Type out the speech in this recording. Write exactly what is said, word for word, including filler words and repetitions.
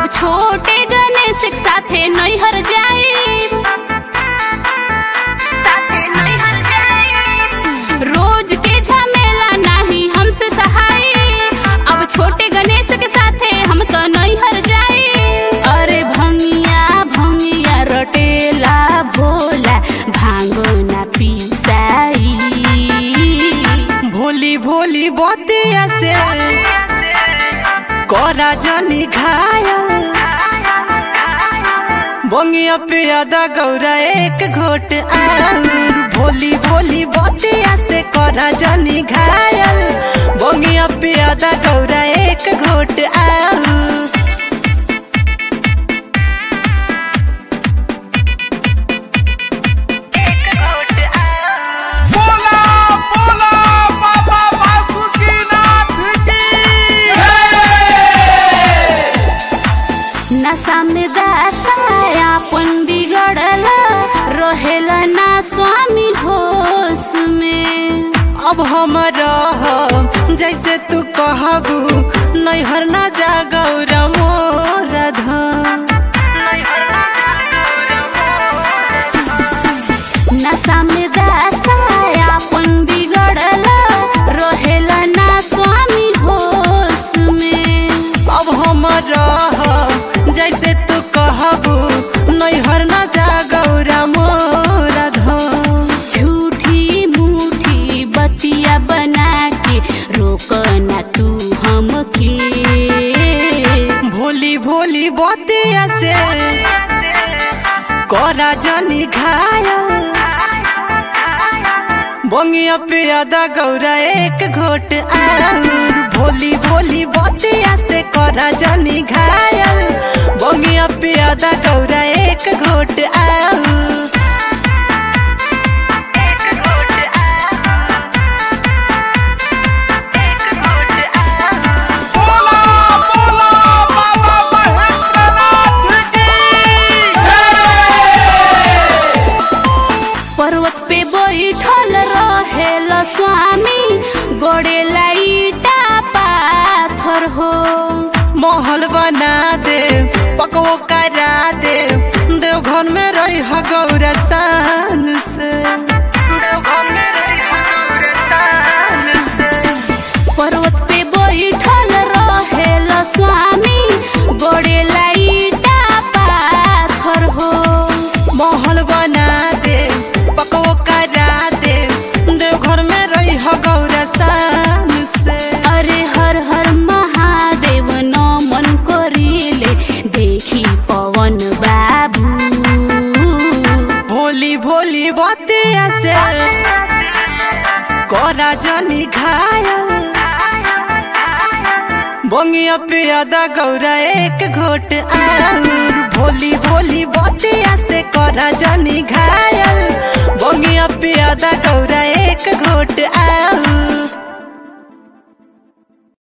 अब छोटे गणेश के साथे नैहर जाई, साथे नैहर जाई। रोज के झमेला नहीं हमसे सहाय, अब छोटे गणेश के साथे हम तो नैहर जाई। अरे भंगिया भंगिया रटेला भोला भांगो ना पीसाई। भोली भोली बतिया से कोरा जानी घायल, बंगिया पियादा गौरा एक घोट आउर। भोली भोली बतिया से कोरा जानी घायल, बंगिया पियादा गौरा एक घोट आउर। नशा में दासाया अपन बिगड़ल, रहेला ना स्वामी होश में। अब हम रहब जैसे तू कहबू, नैहर ना जा गौरा मोरा धाम। नशा में दासाया अपन बिगड़ल, रहेला ना स्वामी होश में। अब हम रहब जैसे तू कहबू, नैहर ना जा गौरा मोरा धाम। झूठी मूठी बतिया बना के रोकना तू हमके। भोली भोली बतिया से कोरा जानी घायल, बंगिया पियादा गौरा एक घोट आउर। भोली भोली बतिया से कोरा जानी घायल, बंगिया पियादा गौरा एक घोट आउर। पर्वत पे बैठल रहेल स्वामी, गोड़ेला ईटा पाथर हो। महल बना दे पकवो करा दे, देवघर में रही गौरा शान से। देवघर में रही गौरा शान से। पर्वत पे बैठल रहेल स्वामी, गोड़ेला ईटा पाथर हो। महल बना दे पकवो करा दे, देवघर में रही गौरा शान से। अरे हर हर महादेव नमन करिले, देखी पवन बाबू। भोली भोली बतिया से कोरा जानी घायल, बंगिया पियादा गौरा एक घोट आउर। भोली भोली बतिया से कोरा जानी घायल, बंगिया पियादा गौरा एक घोट